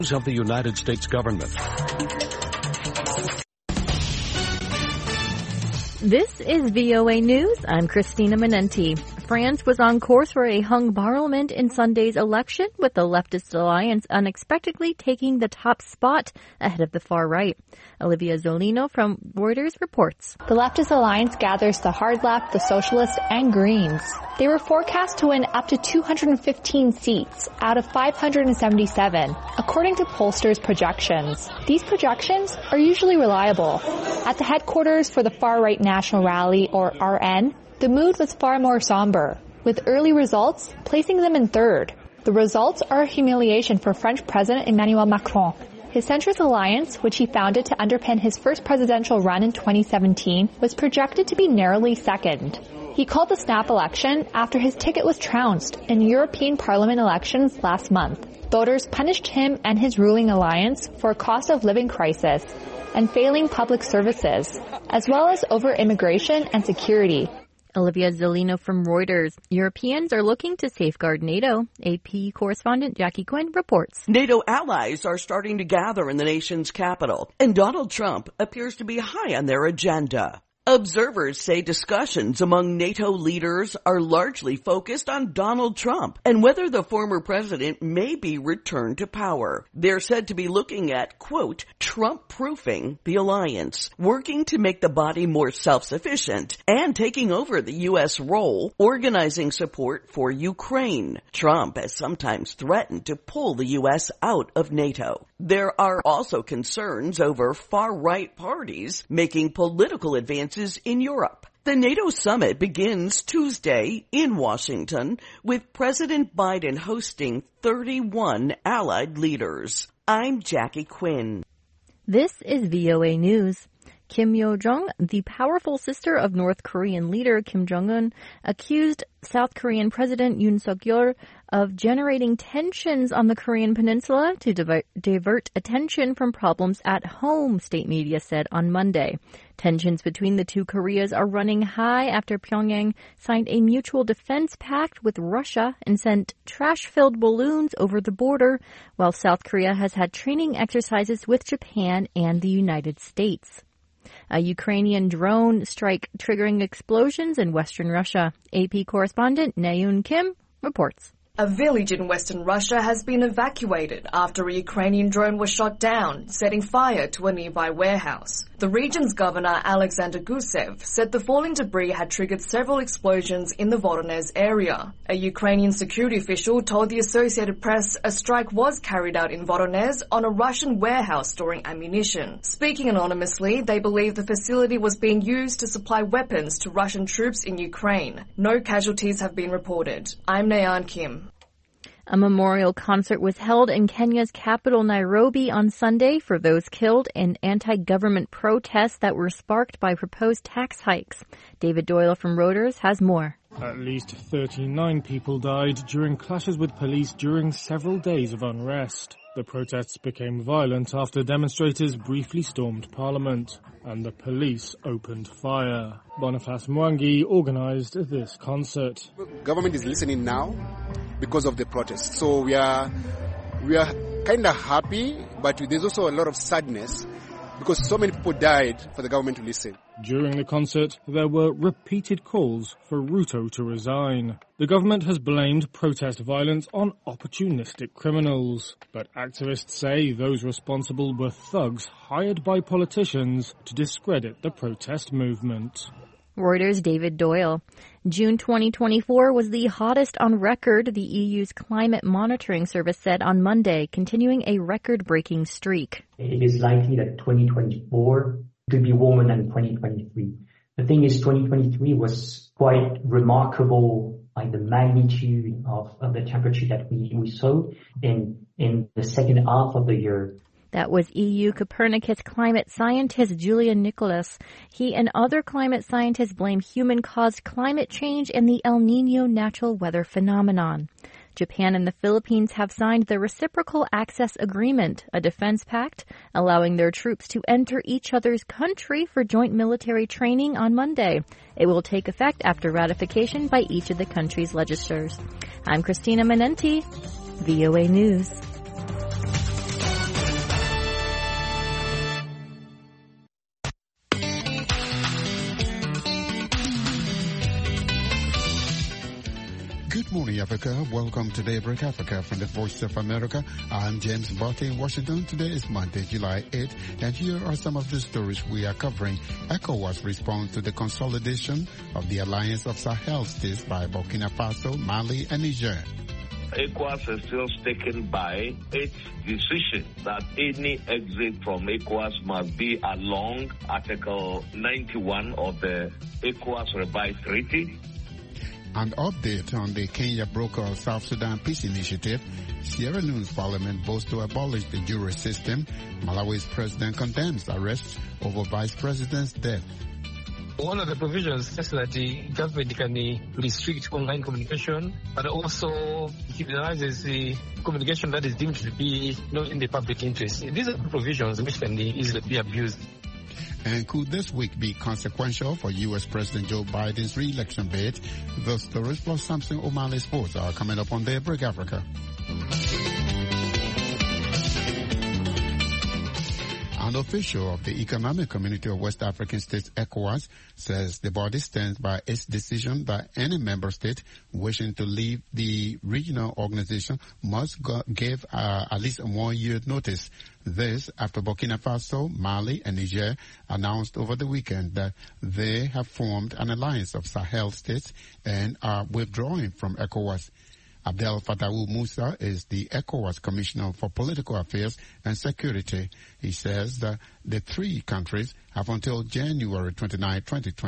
of the United States government. This is VOA News. I'm Christina Manenti. France was on course for a hung parliament in Sunday's election, with the leftist alliance unexpectedly taking the top spot ahead of the far right. Olivia Zolino from Reuters reports. The leftist alliance gathers the hard left, the socialists, and Greens. They were forecast to win up to 215 seats out of 577, according to pollsters' projections. These projections are usually reliable. At the headquarters for the far-right National Rally, or RN, the mood was far more somber, with early results placing them in third. The results are a humiliation for French President Emmanuel Macron. His centrist alliance, which he founded to underpin his first presidential run in 2017, was projected to be narrowly second. He called the snap election after his ticket was trounced in European Parliament elections last month. Voters punished him and his ruling alliance for a cost of living crisis and failing public services, as well as over immigration and security. Olivia Zolino from Reuters. Europeans are looking to safeguard NATO. AP correspondent Jackie Quinn reports. NATO allies are starting to gather in the nation's capital, and Donald Trump appears to be high on their agenda. Observers say discussions among NATO leaders are largely focused on Donald Trump and whether the former president may be returned to power. They're said to be looking at, quote, Trump-proofing the alliance, working to make the body more self-sufficient, and taking over the U.S. role, organizing support for Ukraine. Trump has sometimes threatened to pull the U.S. out of NATO. There are also concerns over far-right parties making political advances in Europe. The NATO summit begins Tuesday in Washington, with President Biden hosting 31 allied leaders. I'm Jackie Quinn. This is VOA News. Kim Yo-jong, the powerful sister of North Korean leader Kim Jong-un, accused South Korean President Yoon Suk-yeol of generating tensions on the Korean peninsula to divert attention from problems at home, state media said on Monday. Tensions between the two Koreas are running high after Pyongyang signed a mutual defense pact with Russia and sent trash-filled balloons over the border, while South Korea has had training exercises with Japan and the United States. A Ukrainian drone strike triggering explosions in western Russia. AP correspondent Naeun Kim reports. A village in western Russia has been evacuated after a Ukrainian drone was shot down, setting fire to a nearby warehouse. The region's governor, Alexander Gusev, said the falling debris had triggered several explosions in the Voronezh area. A Ukrainian security official told the Associated Press a strike was carried out in Voronezh on a Russian warehouse storing ammunition. Speaking anonymously, they believe the facility was being used to supply weapons to Russian troops in Ukraine. No casualties have been reported. I'm Naeun Kim. A memorial concert was held in Kenya's capital, Nairobi, on Sunday for those killed in anti-government protests that were sparked by proposed tax hikes. David Doyle from Reuters has more. At least 39 people died during clashes with police during several days of unrest. The protests became violent after demonstrators briefly stormed Parliament, and the police opened fire. Boniface Mwangi organized this concert. Government is listening now because of the protests. So we are kind of happy, but there's also a lot of sadness because so many people died for the government to listen. During the concert, there were repeated calls for Ruto to resign. The government has blamed protest violence on opportunistic criminals, but activists say those responsible were thugs hired by politicians to discredit the protest movement. Reuters' David Doyle. June 2024 was the hottest on record, the EU's climate monitoring service said on Monday, continuing a record-breaking streak. It is likely that 2024 could be warmer than 2023. The thing is, 2023 was quite remarkable, like the magnitude of the temperature that we saw in the second half of the year. That was EU Copernicus climate scientist Julian Nicholas. He and other climate scientists blame human-caused climate change and the El Niño natural weather phenomenon. Japan and the Philippines have signed the Reciprocal Access Agreement, a defense pact allowing their troops to enter each other's country for joint military training on Monday. It will take effect after ratification by each of the country's legislatures. I'm Christina Manenti, VOA News. Good morning, Africa. Welcome to Daybreak Africa from the Voice of America. I'm James Barty in Washington. Today is Monday, July 8th, and here are some of the stories we are covering. ECOWAS responds to the consolidation of the Alliance of Sahel states by Burkina Faso, Mali, and Niger. ECOWAS is still sticking by its decision that any exit from ECOWAS must be along Article 91 of the ECOWAS Revised Treaty. An update on the Kenya broker South Sudan Peace Initiative. Sierra Leone's parliament votes to abolish the jury system. Malawi's president condemns arrests over vice president's death. One of the provisions is that the government can restrict online communication, but also criminalizes the communication that is deemed to be not in the public interest. These are provisions which can easily be abused. And could this week be consequential for U.S. President Joe Biden's re-election bid? The stories plus Samson O'Malley Sports are coming up on Daybreak Africa. An official of the Economic Community of West African States, ECOWAS, says the body stands by its decision that any member state wishing to leave the regional organization must give at least a 1-year notice. This after Burkina Faso, Mali, and Niger announced over the weekend that they have formed an alliance of Sahel states and are withdrawing from ECOWAS. Abdel Fattah Musa is the ECOWAS Commissioner for Political Affairs and Security. He says that the three countries have until January 29,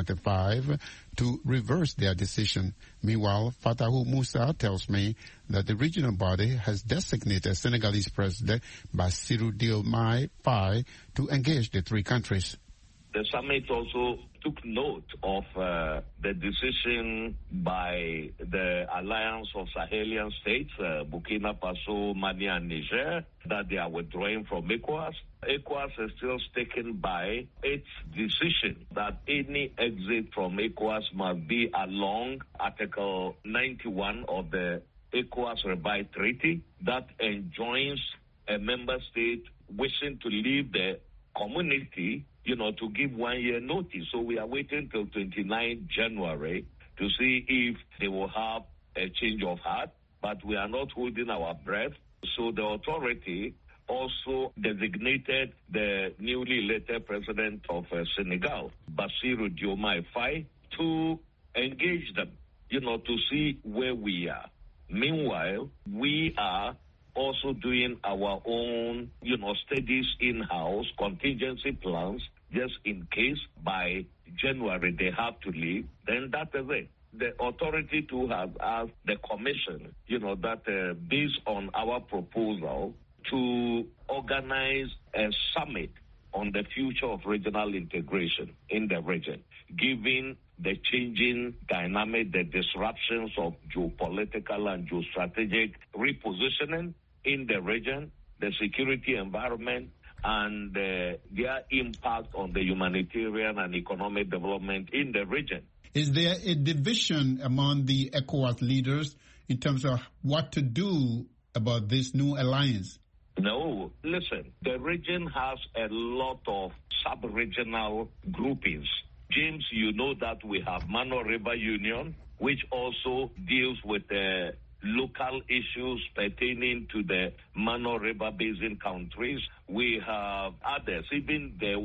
2025 to reverse their decision. Meanwhile, Fattah Musa tells me that the regional body has designated Senegalese President Bassirou Diomaye Faye to engage the three countries. The summit also took note of the decision by the Alliance of Sahelian States, Burkina Faso, Mali, and Niger, that they are withdrawing from ECOWAS. ECOWAS is still sticking by its decision that any exit from ECOWAS must be along Article 91 of the ECOWAS Revised Treaty that enjoins a member state wishing to leave the community to give 1-year notice. So we are waiting till 29 January to see if they will have a change of heart, but we are not holding our breath. So the authority also designated the newly elected president of Senegal, Bassirou Diomaye Faye, to engage them, to see where we are. Meanwhile, we are also doing our own, studies in-house, contingency plans, just in case by January they have to leave, then that is it. The authority too has asked the commission, that based on our proposal to organize a summit on the future of regional integration in the region, given the changing dynamic, the disruptions of geopolitical and geostrategic repositioning in the region, the security environment, and their impact on the humanitarian and economic development in the region. Is there a division among the ECOWAS leaders in terms of what to do about this new alliance? No. Listen, the region has a lot of sub-regional groupings. James, you know that we have Mano River Union, which also deals with the local issues pertaining to the Mano River Basin countries. We have others, even the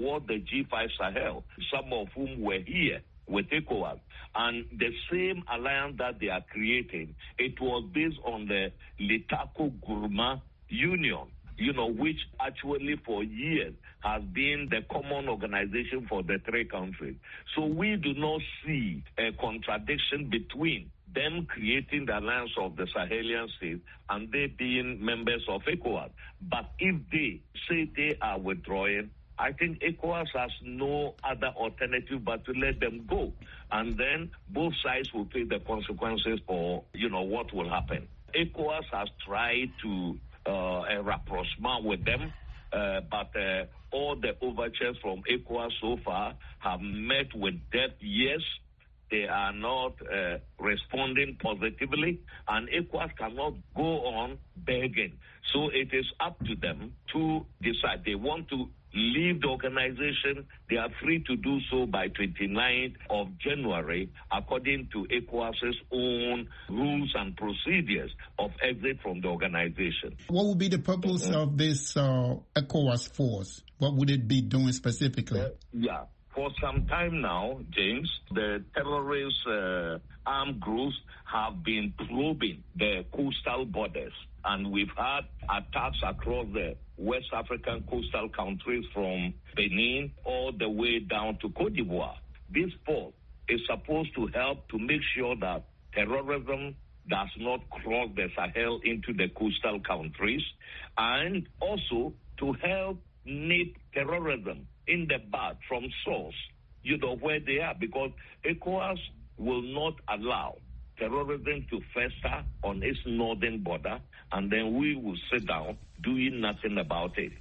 G5 Sahel, some of whom were here with ECOWAS. And the same alliance that they are creating, it was based on the Litako Gourma Union, which actually for years has been the common organization for the three countries. So we do not see a contradiction between them creating the alliance of the Sahelian states and they being members of ECOWAS. But if they say they are withdrawing, I think ECOWAS has no other alternative but to let them go. And then both sides will pay the consequences for, what will happen. ECOWAS has tried to a rapprochement with them, but all the overtures from ECOWAS so far have met with deaf ears they are not responding positively, and ECOWAS cannot go on begging. So it is up to them to decide. They want to leave the organization. They are free to do so by 29th of January, according to ECOWAS's own rules and procedures of exit from the organization. What would be the purpose of this ECOWAS force? What would it be doing specifically? For some time now, James, the terrorist armed groups have been probing the coastal borders, and we've had attacks across the West African coastal countries from Benin all the way down to Cote d'Ivoire. This force is supposed to help to make sure that terrorism does not cross the Sahel into the coastal countries, and also to help nip terrorism in the bud from source, where they are, because ECOWAS will not allow terrorism to fester on its northern border, and then we will sit down doing nothing about it.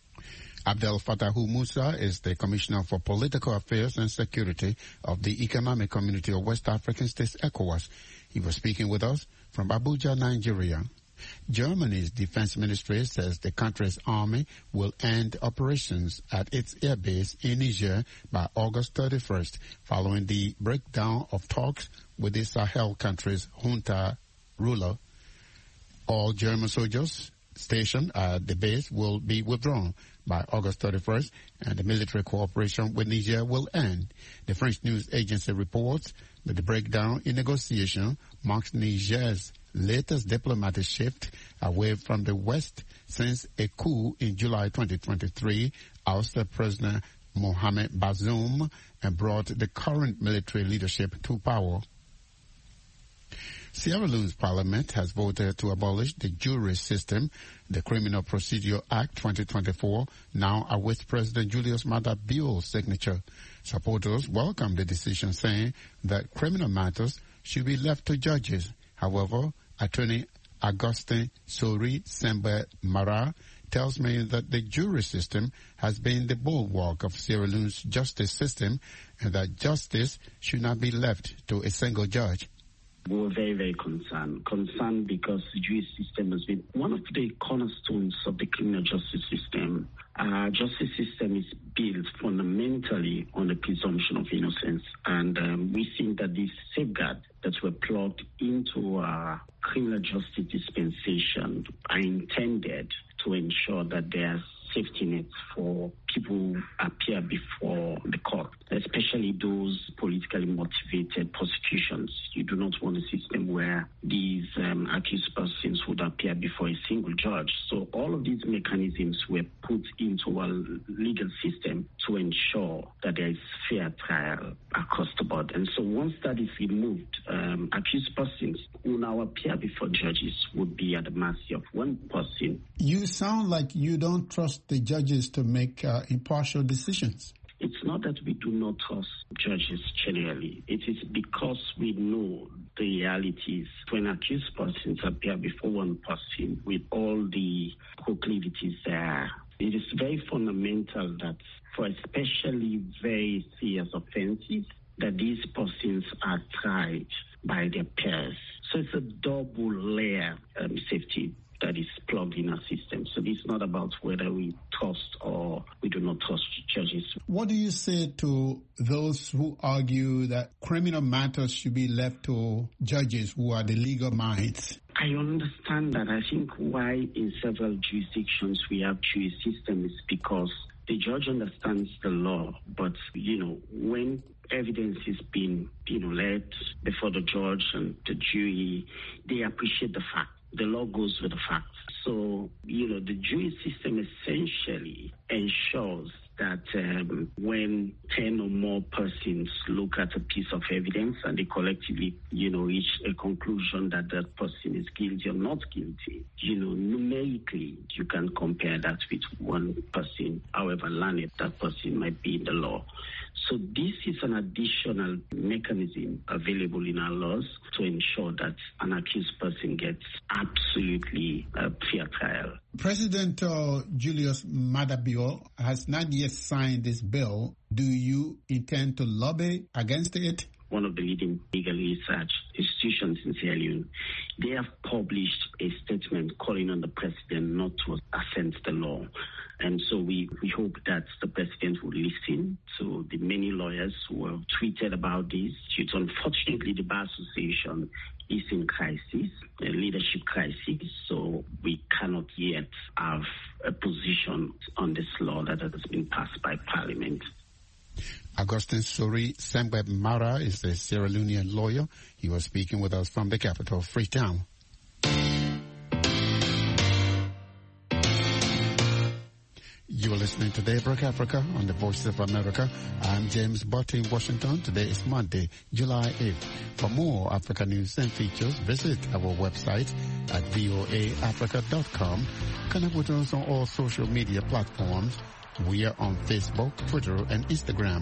Abdel Fattah Musa is the Commissioner for Political Affairs and Security of the Economic Community of West African States, ECOWAS. He was speaking with us from Abuja, Nigeria. Germany's defense ministry says the country's army will end operations at its airbase in Niger by August 31st, following the breakdown of talks with the Sahel country's junta ruler. All German soldiers stationed at the base will be withdrawn by August 31st, and the military cooperation with Niger will end. The French news agency reports that the breakdown in negotiation marks Niger's latest diplomatic shift away from the West since a coup in July 2023 ousted President Mohamed Bazoum and brought the current military leadership to power. Sierra Leone's parliament has voted to abolish the jury system. The Criminal Procedure Act 2024 now awaits President Julius Maada Bio's signature. Supporters welcome the decision, saying that criminal matters should be left to judges. However, Attorney Augustin Sori Sembe Mara tells me that the jury system has been the bulwark of Sierra Leone's justice system and that justice should not be left to a single judge. We were very, very concerned because the jury system has been one of the cornerstones of the criminal justice system. Our justice system is built fundamentally on the presumption of innocence, and we think that these safeguards that were plugged into our criminal justice dispensation are intended to ensure that there's safety nets for people who appear before the court, especially those politically motivated prosecutions. You do not want a system where these accused persons would appear before a single judge. So all of these mechanisms were put into our legal system to ensure that there is fair trial across the board. And so once that is removed, accused persons who now appear before judges would be at the mercy of one person. You sound like you don't trust the judges to make impartial decisions. It's not that we do not trust judges generally. It is because we know the realities. When accused persons appear before one person with all the proclivities there, it is very fundamental that for especially very serious offenses, that these persons are tried by their peers. So it's a double layer safety that is plugged in our system. So it's not about whether we trust or we do not trust judges. What do you say to those who argue that criminal matters should be left to judges who are the legal minds? I understand that. I think why in several jurisdictions we have jury system is because the judge understands the law, but, when evidence is being, led before the judge and the jury, they appreciate the fact. The law goes with the facts. So, the jury system essentially ensures that when 10 or more persons look at a piece of evidence and they collectively, reach a conclusion that that person is guilty or not guilty, numerically, you can compare that with one person, however learned that person might be in the law. So this is an additional mechanism available in our laws to ensure that an accused person gets absolutely a fair trial. President Julius Maada Bio has not yet signed this bill. Do you intend to lobby against it? one of the leading legal research institutions in Sierra Leone, they have published a statement calling on the president not to offend the law. And so we hope that the president will listen to the many lawyers who have tweeted about this. It's unfortunately the Bar Association is in crisis, a leadership crisis, so we cannot yet have a position on this law that has been passed by Parliament. Augustine Suri Sembwe Mara is a Sierra Leonean lawyer. He was speaking with us from the capital, Freetown. You are listening to Daybreak Africa on the Voice of America. I'm James Butt in Washington. Today is Monday, July 8th. For more Africa news and features, visit our website at voaafrica.com. Connect with us on all social media platforms. We are on Facebook, Twitter, and Instagram.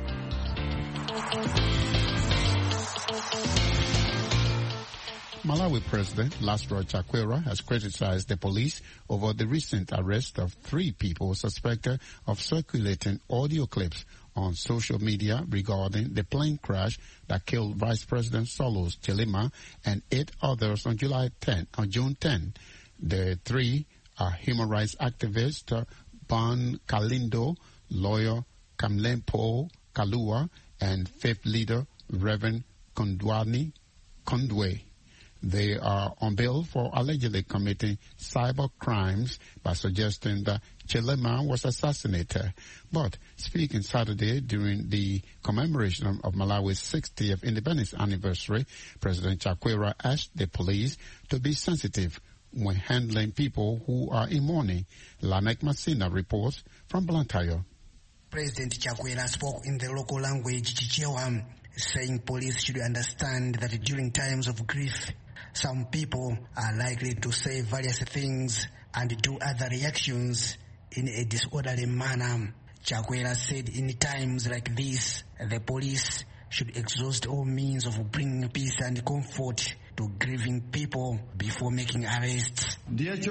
Malawi President Lasro Chakwera has criticized the police over the recent arrest of 3 people suspected of circulating audio clips on social media regarding the plane crash that killed Vice President Solos Chilima and 8 others on June 10. The 3 are human rights activist Ban Kalindo, lawyer Kamlempo Kalua, and faith leader Reverend Kondwe. They are on bail for allegedly committing cyber crimes by suggesting that Chilema was assassinated. But speaking Saturday during the commemoration of Malawi's 60th independence anniversary, President Chakwera asked the police to be sensitive when handling people who are in mourning. Lamek Masina reports from Blantyre. President Chakwera spoke in the local language Chichewa, saying police should understand that during times of grief, some people are likely to say various things and do other reactions in a disorderly manner. Chakwera said in times like this, the police should exhaust all means of bringing peace and comfort to grieving people before making arrests. He says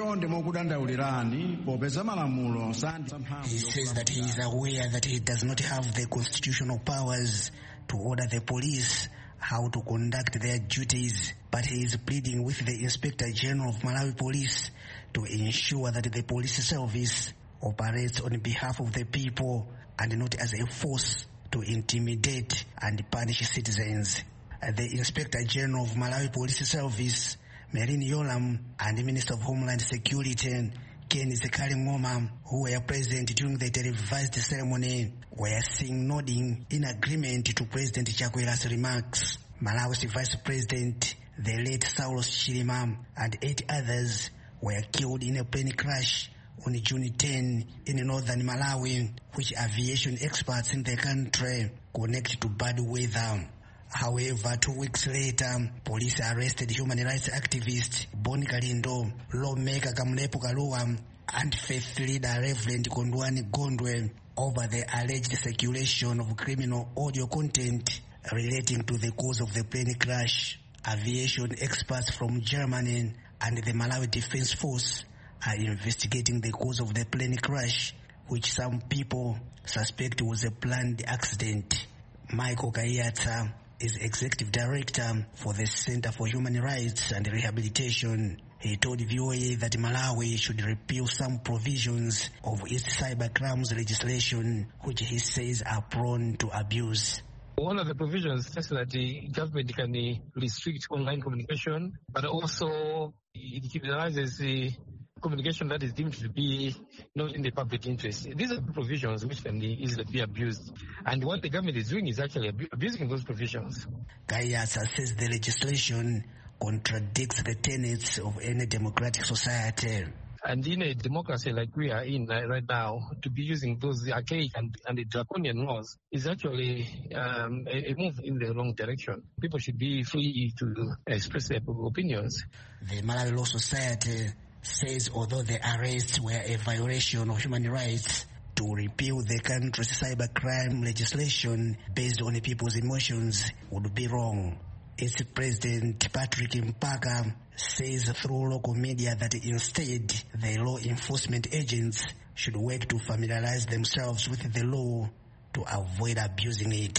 that he is aware that he does not have the constitutional powers to order the police how to conduct their duties, but he is pleading with the Inspector General of Malawi Police to ensure that the police service operates on behalf of the people and not as a force to intimidate and punish citizens. The Inspector General of Malawi Police Service, Merin Yolam, and the Minister of Homeland Security, Ken Zekari Ngoma, who were present during the televised ceremony, were seen nodding in agreement to President Chakwera's remarks. Malawi's Vice President, the late Saulos Chilima, and 8 others were killed in a plane crash on June 10 in northern Malawi, which aviation experts in the country connect to bad weather. However, 2 weeks later, police arrested human rights activist Boni Kalindo, lawmaker Kamlepo Kalua, and faith leader Reverend Kondwani Gondwe over the alleged circulation of criminal audio content relating to the cause of the plane crash. Aviation experts from Germany and the Malawi Defense Force are investigating the cause of the plane crash, which some people suspect was a planned accident. Michael Kayata is Executive Director for the Center for Human Rights and Rehabilitation. He told VOA that Malawi should repeal some provisions of its cybercrimes legislation, which he says are prone to abuse. One of the provisions is that the government can restrict online communication, but also it criminalizes the communication that is deemed to be not in the public interest. These are provisions which can easily be abused. And what the government is doing is actually abusing those provisions. Kayasa says the legislation contradicts the tenets of any democratic society. And in a democracy like we are in right now, to be using those archaic and the draconian laws is actually a move in the wrong direction. People should be free to express their opinions. The Malawi Law Society says although the arrests were a violation of human rights, to repeal the country's cybercrime legislation based on people's emotions would be wrong. Its President Patrick Mpaka says through local media that instead the law enforcement agents should work to familiarize themselves with the law to avoid abusing it.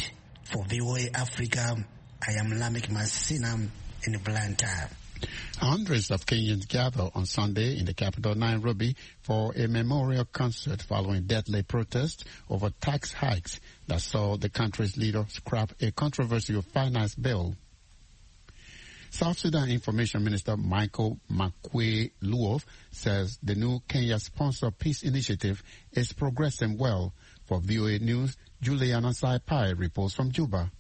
For VOA Africa, I am Lamek Masina in Blantyre. Hundreds of Kenyans gather on Sunday in the capital Nairobi for a memorial concert following deadly protests over tax hikes that saw the country's leader scrap a controversial finance bill. South Sudan Information Minister Michael Makwei-Luof says the new Kenya-sponsored peace initiative is progressing well. For VOA News, Juliana Saipai reports from Juba.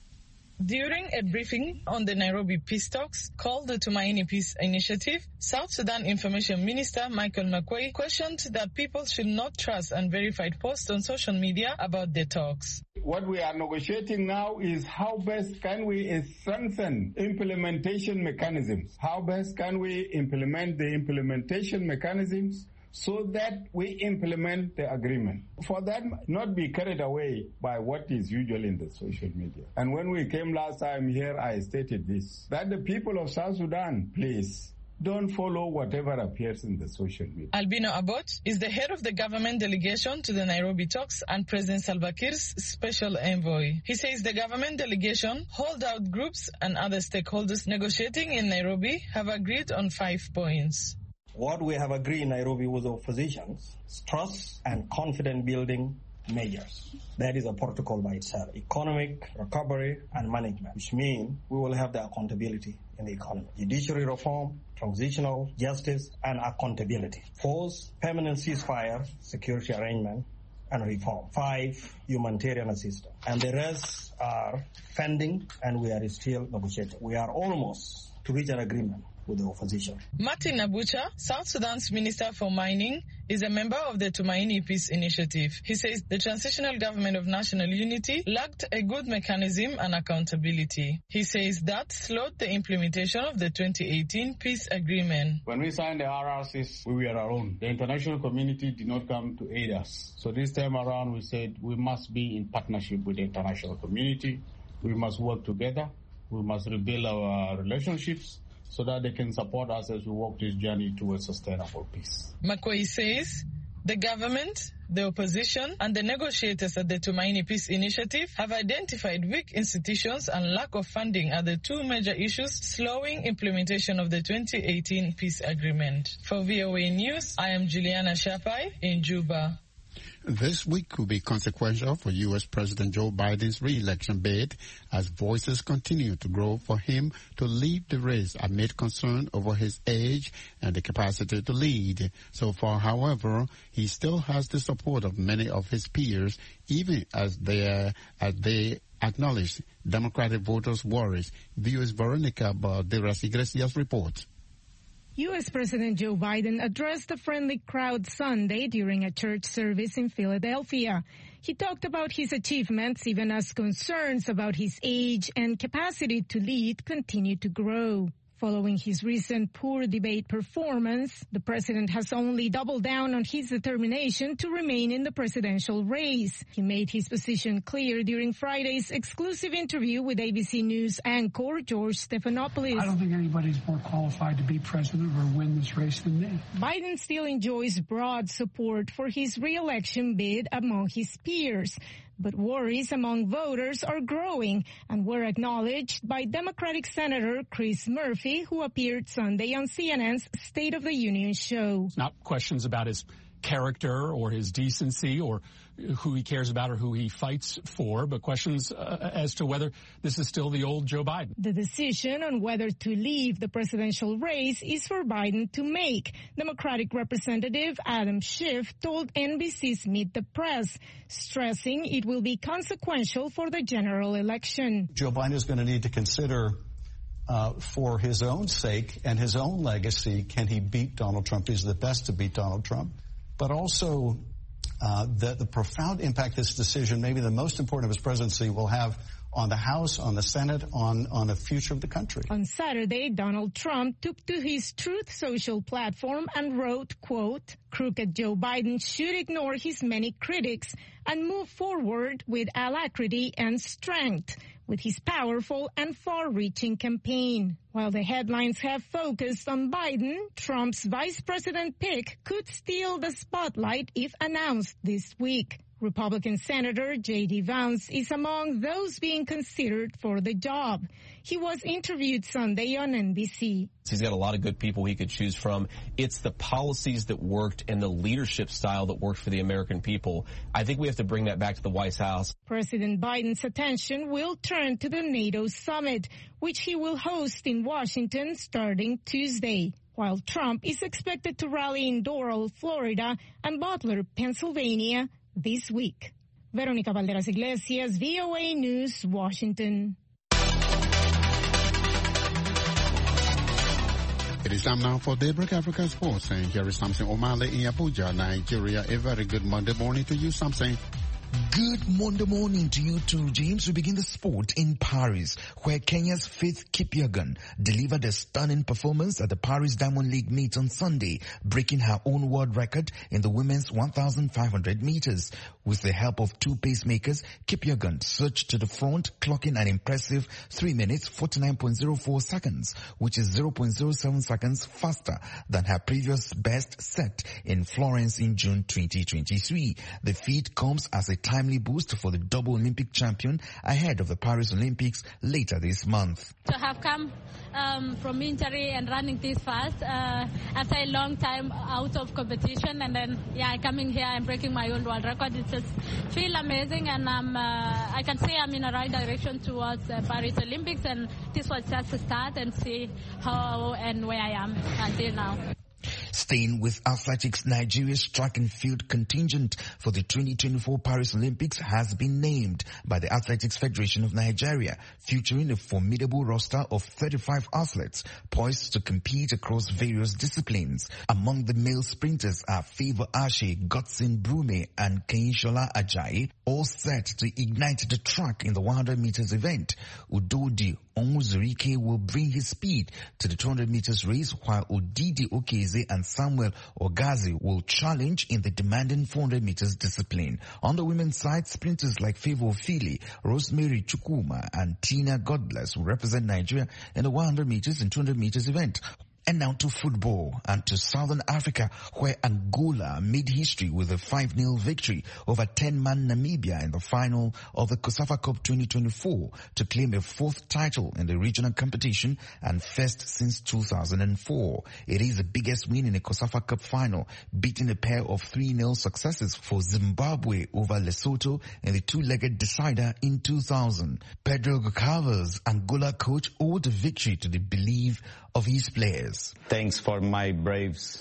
During a briefing on the Nairobi peace talks called the Tumaini Peace Initiative, South Sudan Information Minister Michael Makwei questioned that people should not trust unverified posts on social media about the talks. What we are negotiating now is how best can we strengthen implementation mechanisms? How best can we implement the implementation mechanisms so that we implement the agreement. For that, not be carried away by what is usually in the social media. And when we came last time here, I stated this, that the people of South Sudan, please, don't follow whatever appears in the social media. Albino Abbott is the head of the government delegation to the Nairobi talks and President Salva Kiir's special envoy. He says the government delegation, holdout groups and other stakeholders negotiating in Nairobi have agreed on 5 points. What we have agreed in Nairobi with the oppositions is trust and confidence building measures. That is a protocol by itself. Economic recovery and management, which means we will have the accountability in the economy. Judiciary reform, transitional justice, and accountability. 4, permanent ceasefire, security arrangement, and reform. 5, humanitarian assistance. And the rest are funding, and we are still negotiating. We are almost to reach an agreement with the opposition. Martin Abucha, South Sudan's Minister for Mining, is a member of the Tumaini Peace Initiative. He says the Transitional Government of National Unity lacked a good mechanism and accountability. He says that slowed the implementation of the 2018 peace agreement. When we signed the RRCs, we were alone. The international community did not come to aid us. So this time around, we said we must be in partnership with the international community. We must work together. We must rebuild our relationships so that they can support us as we walk this journey towards sustainable peace. Makwei says the government, the opposition, and the negotiators at the Tumaini Peace Initiative have identified weak institutions and lack of funding are the 2 major issues slowing implementation of the 2018 peace agreement. For VOA News, I am Juliana Shapai in Juba. This week could be consequential for U.S. President Joe Biden's re-election bid as voices continue to grow for him to leave the race amid concern over his age and the capacity to lead. So far, however, he still has the support of many of his peers, even as they acknowledge Democratic voters' worries. VOA's Veronica Balderas Iglesias reports. U.S. President Joe Biden addressed a friendly crowd Sunday during a church service in Philadelphia. He talked about his achievements even as concerns about his age and capacity to lead continue to grow. Following his recent poor debate performance, the president has only doubled down on his determination to remain in the presidential race. He made his position clear during Friday's exclusive interview with ABC News anchor George Stephanopoulos. I don't think anybody's more qualified to be president or win this race than me. Biden still enjoys broad support for his re-election bid among his peers. But worries among voters are growing and were acknowledged by Democratic Senator Chris Murphy, who appeared Sunday on CNN's State of the Union show. It's not questions about his character or his decency or who he cares about or who he fights for, but questions as to whether this is still the old Joe Biden. The decision on whether to leave the presidential race is for Biden to make, Democratic Representative Adam Schiff told NBC's Meet the Press, stressing it will be consequential for the general election. Joe Biden is going to need to consider for his own sake and his own legacy, can he beat Donald Trump? He's the best to beat Donald Trump. But also the profound impact this decision, maybe the most important of his presidency, will have on the House, on the Senate, on the future of the country. On Saturday, Donald Trump took to his Truth Social platform and wrote, quote, "Crooked Joe Biden should ignore his many critics and move forward with alacrity and strength with his powerful and far-reaching campaign." While the headlines have focused on Biden, Trump's vice president pick could steal the spotlight if announced this week. Republican Senator J.D. Vance is among those being considered for the job. He was interviewed Sunday on NBC. He's got a lot of good people he could choose from. It's the policies that worked and the leadership style that worked for the American people. I think we have to bring that back to the White House. President Biden's attention will turn to the NATO summit, which he will host in Washington starting Tuesday, while Trump is expected to rally in Doral, Florida, and Butler, Pennsylvania, this week. Veronica Valderas Iglesias, VOA News, Washington. It is time now for Daybreak Africa Sports, and here is Samson Omale in Abuja, Nigeria. A very good Monday morning to you, Samson. Good Monday morning to you too, James. We begin the sport in Paris, where Kenya's Faith Kipyegon delivered a stunning performance at the Paris Diamond League meet on Sunday, breaking her own world record in the women's 1,500 meters. With the help of two pacemakers, Kipyegon surged to the front, clocking an impressive 3 minutes 49.04 seconds, which is 0.07 seconds faster than her previous best set in Florence in June 2023. The feat comes as a timely boost for the double Olympic champion ahead of the Paris Olympics later this month. To have come from injury and running this fast after a long time out of competition, and then coming here and breaking my own world record, it just feel amazing, and I can say I'm in the right direction towards Paris Olympics, and this was just a start, and see how and where I am until now. Staying with athletics, Nigeria's track and field contingent for the 2024 Paris Olympics has been named by the Athletics Federation of Nigeria, featuring a formidable roster of 35 athletes poised to compete across various disciplines. Among the male sprinters are Favor Ashe, Godson Brume, and Keinshola Ajayi, all set to ignite the track in the 100 meters event. Udodi Onwuzurike will bring his speed to the 200 meters race, while Odidi Okeze and Samuel Ogazi will challenge in the demanding 400 meters discipline. On the women's side, sprinters like Favor Fili, Rosemary Chukwuma, and Tina Godbless will represent Nigeria in the 100 meters and 200 meters event. And now to football and to Southern Africa, where Angola made history with a 5-0 victory over 10-man Namibia in the final of the COSAFA Cup 2024 to claim a 4th title in the regional competition and first since 2004. It is the biggest win in a COSAFA Cup final, beating a pair of 3-0 successes for Zimbabwe over Lesotho in the two-legged decider in 2000. Pedro Goncalves, Angola coach, owed the victory to the belief of his players. Thanks for my Braves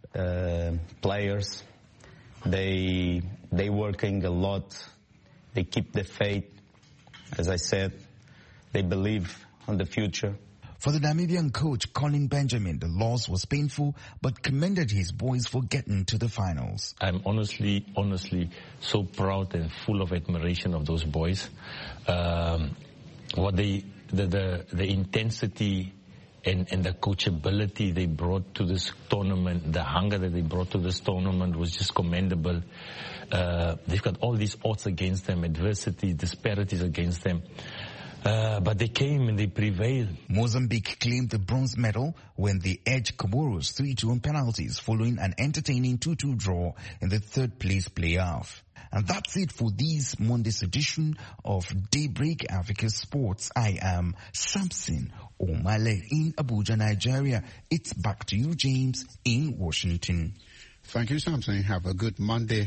players. They working a lot. They keep the faith. As I said, they believe on the future. For the Namibian coach Colin Benjamin, the loss was painful, but commended his boys for getting to the finals. I'm honestly so proud and full of admiration of those boys. What the intensity and the coachability they brought to this tournament, the hunger that they brought to this tournament was just commendable. They've got all these odds against them, adversity, disparities against them. But they came and they prevailed. Mozambique claimed the bronze medal when they edged Comoros 3-2 on penalties following an entertaining 2-2 draw in the third place playoff. And that's it for this Monday's edition of Daybreak Africa Sports. I am Samson Omale in Abuja, Nigeria. It's back to you, James, in Washington. Thank you, Samson. Have a good Monday.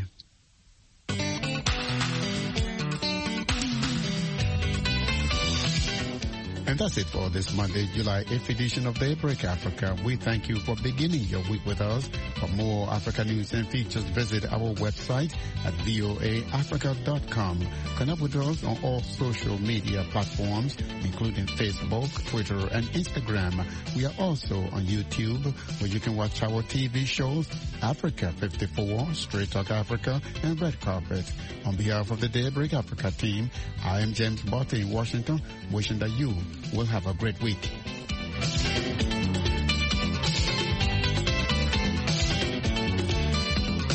And that's it for this Monday, July 8th edition of Daybreak Africa. We thank you for beginning your week with us. For more Africa news and features, visit our website at voaafrica.com. Connect with us on all social media platforms, including Facebook, Twitter, and Instagram. We are also on YouTube, where you can watch our TV shows, Africa 54, Straight Talk Africa, and Red Carpet. On behalf of the Daybreak Africa team, I am James Botte in Washington, wishing that you will have a great week.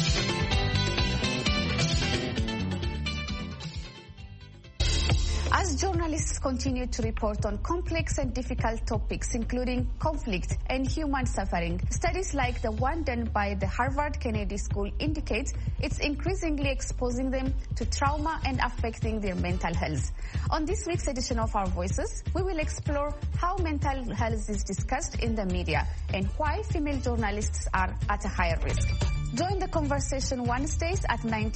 As As journalists continue to report on complex and difficult topics, including conflict and human suffering, studies like the one done by the Harvard Kennedy School indicate it's increasingly exposing them to trauma and affecting their mental health. On this week's edition of Our Voices, we will explore how mental health is discussed in the media and why female journalists are at a higher risk. Join the conversation Wednesdays at 19